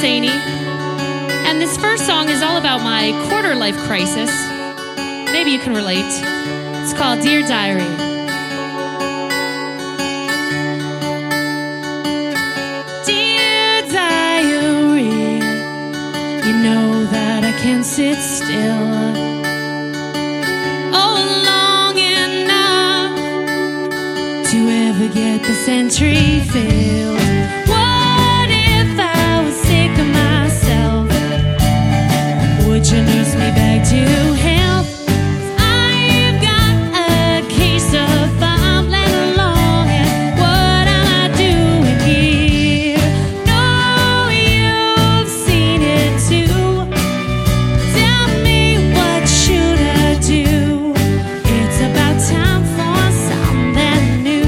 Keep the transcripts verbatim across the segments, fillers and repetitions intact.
Saini, and this first song is all about my quarter life crisis. Maybe you can relate. It's called Dear Diary. Dear Diary, you know that I can't sit still oh long enough to ever get this entry filled. What if I was sick of myself? Would you nurse me back to health? I've got a case of fumbling along, and what am I doing here? No, you've seen it too. Tell me, what should I do? It's about time for something new.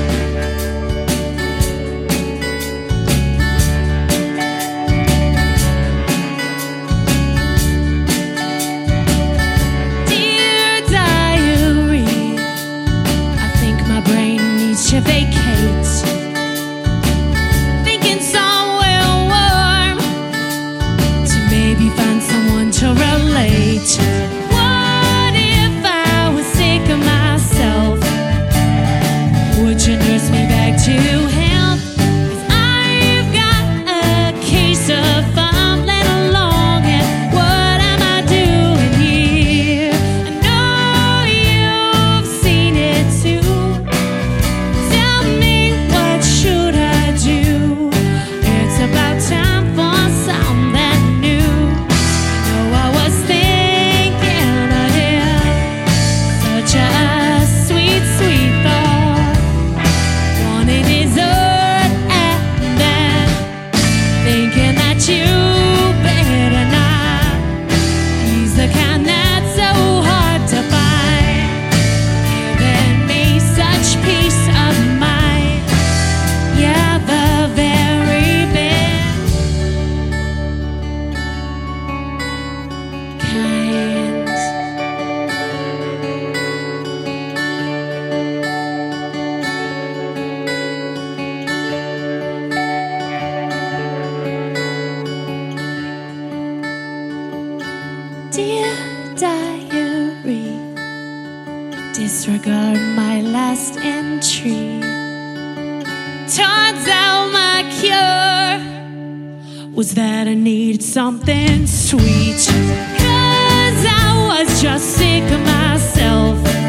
Dear diary, I think my brain needs to vacate. Thinking somewhere warm to maybe find someone to relate. What if I was sick of myself? Would you nurse me back to health? 'Cause I've got a case of fumbling along, and what am I doing here? I know you've seen it too. Tell me, what should I do? It's about time for something new. You know, I was thinking ahead, such a sweet, sweet thought. Wanting dessert and then thinking that you better not. He's the kind that's so hard to find, giving me such peace of mind. Yeah, the very best kind. Dear diary, disregard my last entry. Turns out my cure was that I needed something sweet. 'Cause I was just sick of myself.